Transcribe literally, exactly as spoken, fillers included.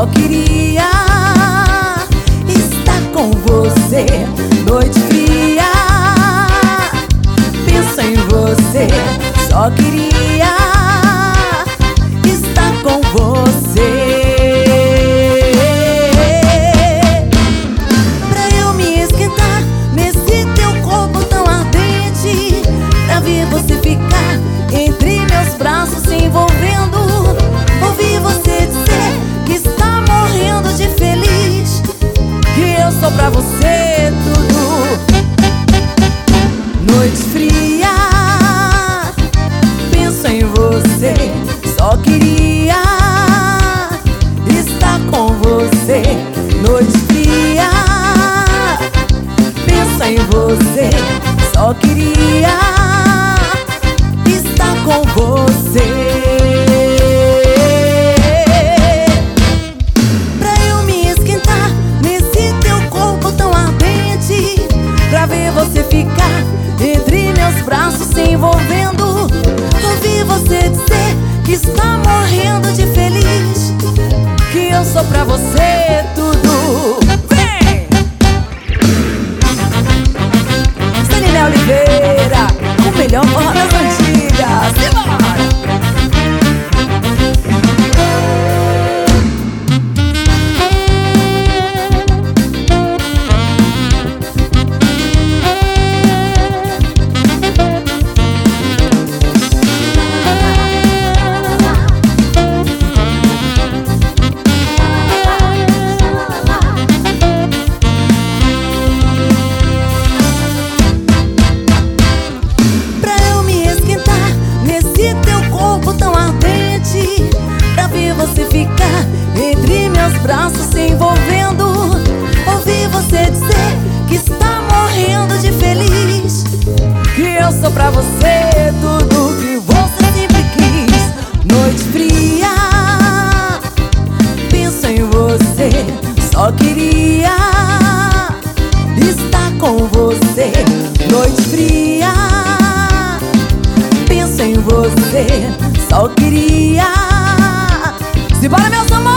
só queria estar com você. Noite fria, penso em você, só queria estar com você. Pra eu me esquentar nesse teu corpo tão ardente, pra ver você ficar entre meus braços se envolvendo, ouvir você dizer que está morrendo de feliz, que eu sou pra você tudo. Noite fria, penso em você, só queria estar com você. Noite fria, penso em você, só queria estar com você. Pra eu me esquentar nesse teu corpo tão ardente, pra ver você ficar entre meus braços se envolvendo, ouvir você dizer que está morrendo de feliz, que eu sou pra você tudo. Vem! Saniné Oliveira, o melhor forró das antigas. Simbora! Você ficar entre meus braços se envolvendo, ouvir você dizer que está morrendo de feliz, que eu sou pra você tudo que você sempre quis. Noite fria, penso em você, só queria estar com você. Noite fria, penso em você, só queria. Simbora, meus amores!